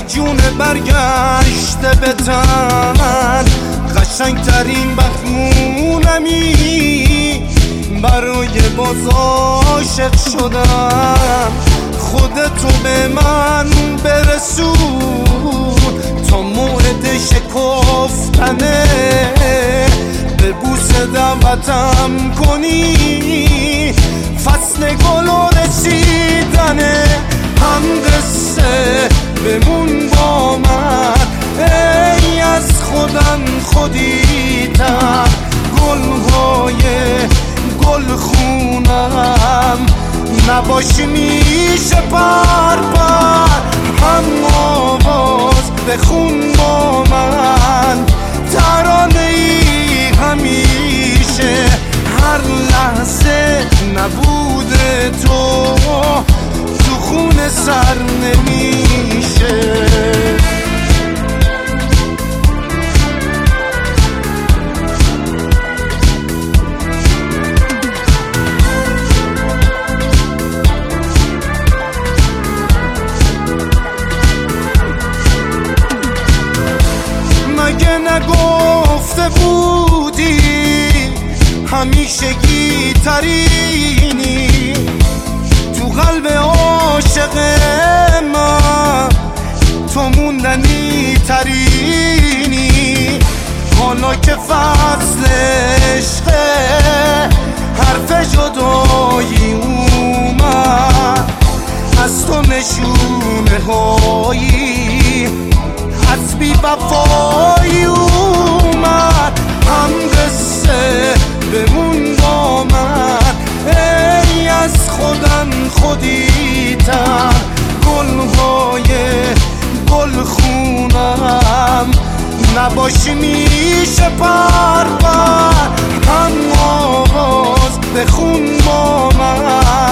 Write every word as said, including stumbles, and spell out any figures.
جون برگشته به تن، قشنگترین بخمونمی برای باز عاشق شدم. خودتو به من برسون تا موعد شکفتنه، به بوسه دعوتم کنی فصل گل و رسیدنه. هم قصه بمون با من ای از خودم خودیتم، گلهای گل خونم نباشی میشه پر پر. هم آواز بخون با من ترانه ای همیشه، هر لحظه نبود تو تو خون سر نمیشه. مگه نگفته بودی همیشگی ترینی تو قلب عاشق من، تو موندنی ترینی. حالا که فصل عشقه حرف جدایی اومد، از تو نشونه هایی از بی وفایی اومد. هم قصه بمون با من ای از خودم خودیتم، گلهای گل خونم نباشی میشه پر پر. هم آواز بخون با من